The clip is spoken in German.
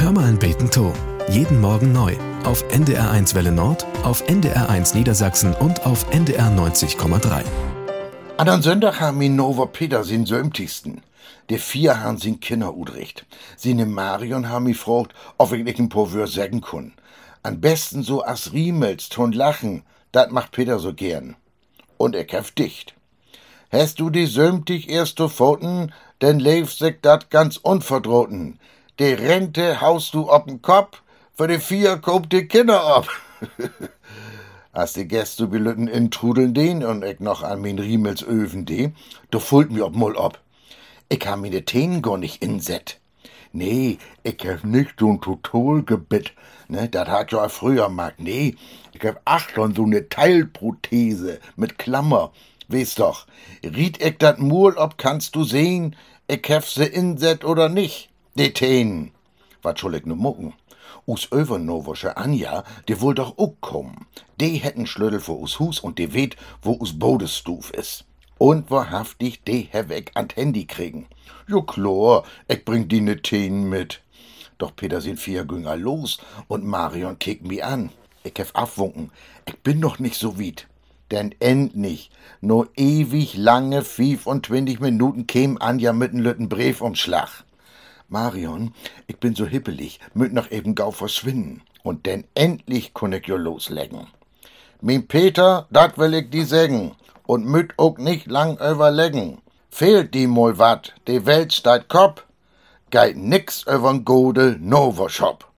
Hör mal ein Beten to. Jeden Morgen neu. Auf NDR1 Welle Nord, auf NDR1 Niedersachsen und auf NDR 90,3. An einem Sonntag haben wir Nova Peter sin sömtigsten. Der vier haben sin Kinder udrecht. Sine Marion haben mich gefragt, ob ich nicht ein paar Wörter sagen kann. Am besten so as Riemels, ton lachen, dat macht Peter so gern. Und er kämpft dicht. Hast du die sömtig erst zu Pfoten, denn lebst sich dat ganz unverdroten. Die Rente haust du ob'n Kopf, für die vier kommt die Kinder ab. Als die Gäste belütten intrudeln den und ich noch an min Riemels Öfen de, du fullt mi ob Mull ob. Ich ha meine Teen gar nicht inset. Nee, ich hab nicht so'n Totalgebitt, ne, dat hat ja früher mag. Nee, ich hab schon so ne Teilprothese mit Klammer. Weißt doch, riet ich dat Mul ob kannst du sehen, ich hab se inset oder nicht, die Teen. Wat soll ich nu mucken? Us Övernowosche Anja, die wohl doch auch kommen. Die hätten Schlödel vor us Hus und die weet, wo us Bodestuf is. Und wahrhaftig, die hab ich an Handy kriegen. Jo klar, ich bring die ne Teen mit. Doch Peter sind vier Günger los und Marion kickt mi an. Ich hab abwunken, ich bin noch nicht so weit. Denn endlich, nur ewig lange 25 Minuten käm Anja mit n lütten Briefumschlag. Marion, ich bin so hippelig, müt noch eben gau verschwinden. Und denn endlich kun ich jo loslegen. Min Peter, dat will ich die sägen. Und müt ook nicht lang überlegen. Fehlt die mal wat, die Welt steigt Kopf, geit nix übern Godel Nova Shop.